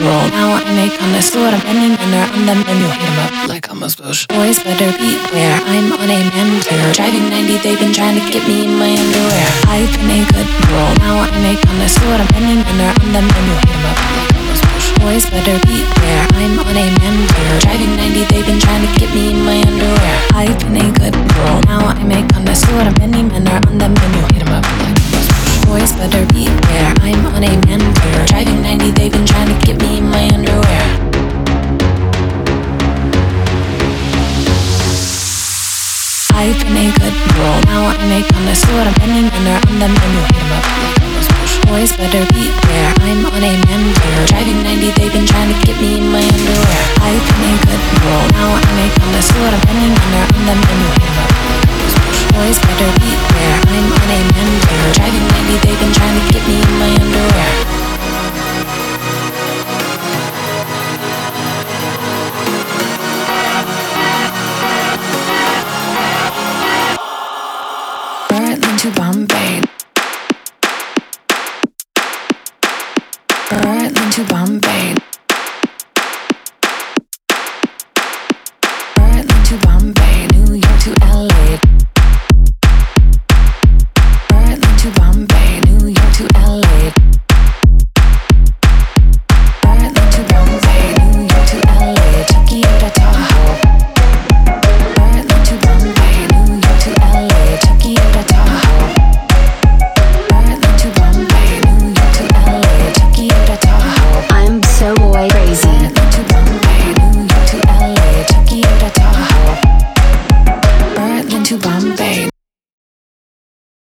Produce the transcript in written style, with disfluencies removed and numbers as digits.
roll. Now I make on the sort of any manner on the menu. Hit 'em up like I'm a bush. Boys better beware, I'm on a mentor. Driving 90, they've been trying to get me in my underwear. I've been a good roll. Now I make on the sort of any manner on the menu. Hit 'em up like I'm a bush. Boys better beware, I'm on a mentor. Driving 90, they've been trying to get me in my underwear. I've been a good roll. Now I make on the sort of any manner on the menu. Hit 'em up like I'm a bush. Boys better beware, I'm on a mentor. Driving 90, they've been trying to get me in my underwear. I've been a good roll. Now I make on the sort of any manner on the menu. Hit 'em up like I'm a bush. Boys better beware, I'm on a mentor. Driving 90, they've been trying to get me in my underwear. I've been a good roll. Now I make on the sort of any manner on the menu. Hit 'em up like I'm a bush. Boys better beware, I'm on a mentor. Driving 90, they've been trying to get me in my underwear. Berlin to Bombay. Berlin to Bombay. Berlin to Bombay. New York to LA. Berlin to Bombay. New York to LA. Berlin to Bombay. New York to LA. Tokyo to Tahoe. Berlin to Bombay. New York to LA. Tokyo to Tahoe. Berlin to Bombay. New York to LA. Tokyo to Tahoe. I'm so boy crazy. Berlin to Bombay. New York to LA. Tokyo to Tahoe. Berlin to Bombay.